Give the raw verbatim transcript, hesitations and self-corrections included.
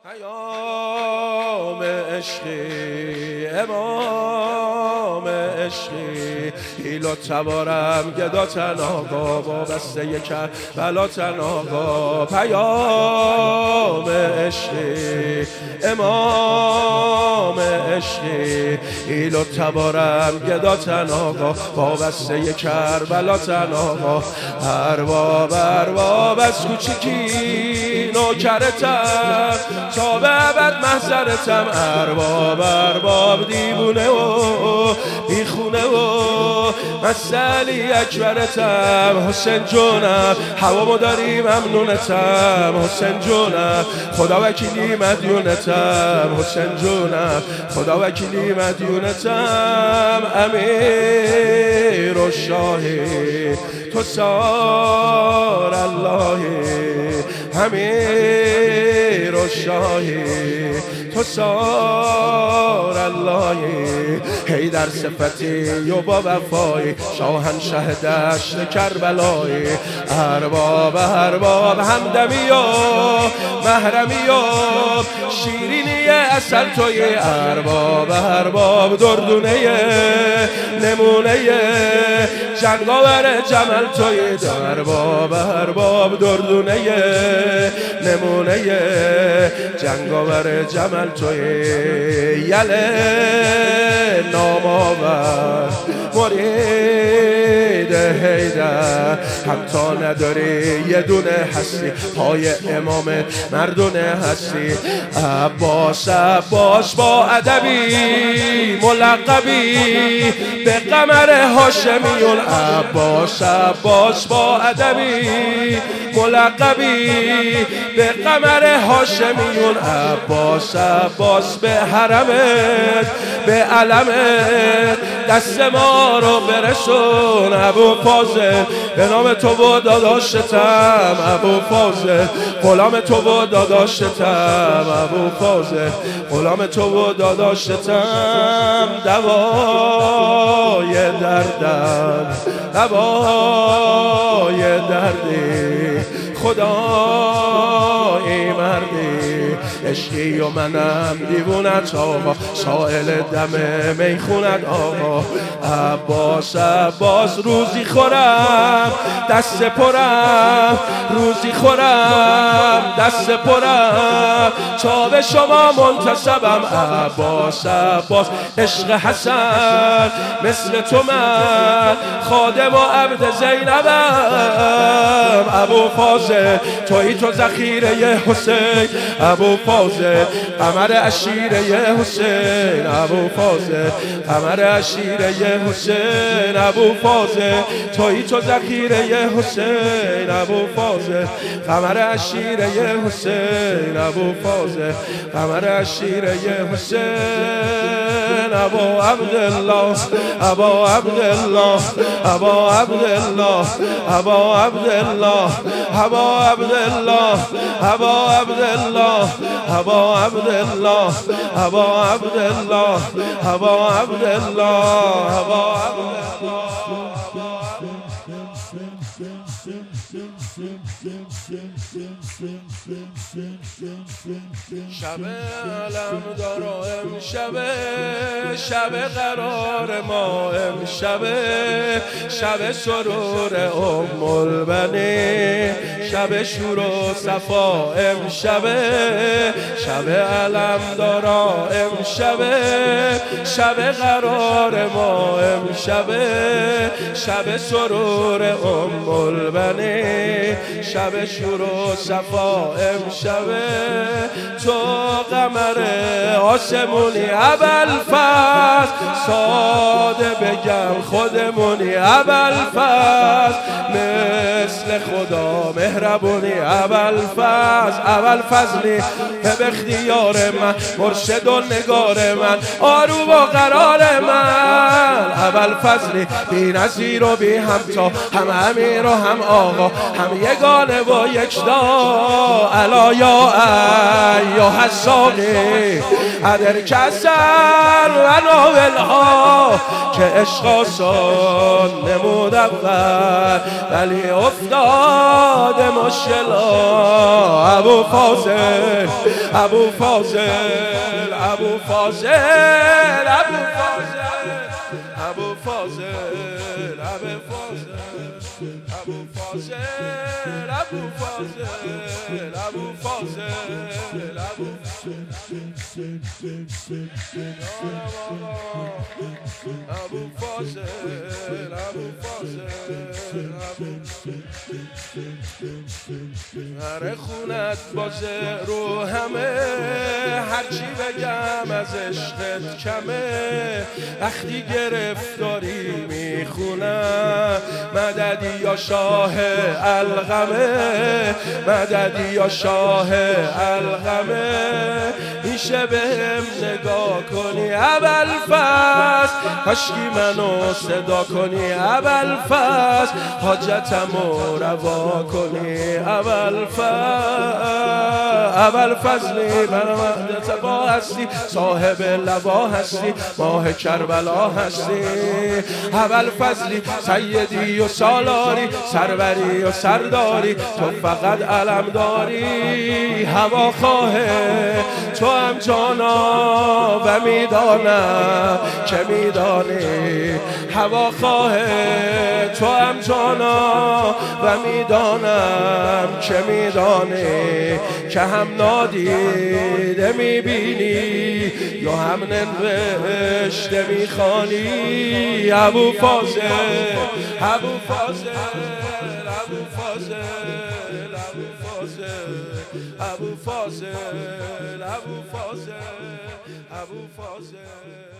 پیام عشقی امام عشقی ایلو تبارم گدا تناغا با بسته کربلا تناغا پیام عشقی امام عشقی ایلو تبارم گدا تناغا با بسته کربلا تناغا ارباب ارباب از کوچیکی نوکرتم تا به ابد محضرتم ارباب ارباب دیوونه و بیخونه و مسئلی اکبرتم حسین جونم هوامو داری ممنونتم حسین جونم خدا وکیلی مدیونتم حسین جونم خدا وکیلی مدیونتم امیر و شاهی تو سار اللهی امیر و شاهی تو سار اللهی هی در صفتی و با وفایی شاهنشه دشت کربلایی ارباب ارباب همدمی و محرمی و شیرینی اصل توی ارباب ارباب دردونه نمونه جنگاور جمل توی ارباب ارباب دردونه نمونه جنگاور جمل توی یله نامآور مرید حیدر هم تا نداری یه دونه هستی پای امام مردونه هستی عباس عباس با ادبی ملقبی به قمر هاشمیون عباس عباس با ادبی ملقبی به قمر هاشمیون عباس عباس به حرمت به علمت دست ما رو برسون ابو فاضل به نام تو و داداشتم ابو فاضل غلام تو و داداشتم ابو فاضل غلام تو و داداشتم دوای دردم دوای دردی خدای مردی عشقی و منم دیوونت آقا سائل دم میخونت آقا عباس عباس روزی خورم دست پرم روزی خورم دست پرم تا به شما منتسبم عباس عباس عشق حسن مثل تو من خادم و عبد زینبم ابو فاضل تویی تو ذخیره حسین ابو فاضل قمر عشیره حسین ابو فاضل قمر عشیره حسین ابو فاضل تویی تو ذخیره حسین ابو فاضل قمر عشیره حسین ابو فاضل قمر عشیره حسین ابو عبدالله ابو عبدالله ابو عبدالله ابو عبدالله ابو عبدالله ابو عبدالله ابو عبدالله ابو عبدالله ابو عبدالله ابو شب علم دارا امشب شب قرار ما امشب شب سرور ام البنین شب شور و صفا امشب شب علم دارا امشب شب قرار ما امشب شب سرور ام البنین شب شور و صفا امشب تو قمر آسمونی ابوالفضل ساده بگم خودمونی ابوالفضل مثل خدا مهربونی ابوالفضل ابوالفضلی به اختیار من مرشد و نگار من آروم و قرار من ابوالفضلی بی نظیر و بی همتا هم امیر و هم آقا هم یگانه و یکتا الا یا ایها الساقی ادر کسر و ناول ها که عشق آسان نمود اول ولی افتاد مشکلا ابو فاضل ابو فاضل ابو فاضل ابو فاضل ابو فاضل ابو فاضل ابو فاضل ابو فاضل ابو فاضل ابو ابو فاضل ابو فاضل هر خونت بازه رو همه هرچی بگم از عشقت کمه وقتی گرفتاری میخونم مددی یا شاه الغمه مددی یا شاه الغمه میشه بهم نگاه کنی ابوالفضل کاشکی منو صدا کنی ابوالفضل حاجتمو روا کنی ابوالفضل ابوالفضلی من وحدت با هستی صاحب لوا هستی ماه کربلا هستی ابوالفضلی سیدی و سالاری سروری و سرداری تو فقط علم داری هوا خواهه تو هم جانا و میدانم که میدانی هوا خواهه تو هم جانا و میدانم که میدانی که هم نادیده میبینی یا هم ننوشته میخوانی ابو فاضل ابو فاضل ابو فاضل ابو فاضل ابو فاضل ابو فاضل ابو فاضل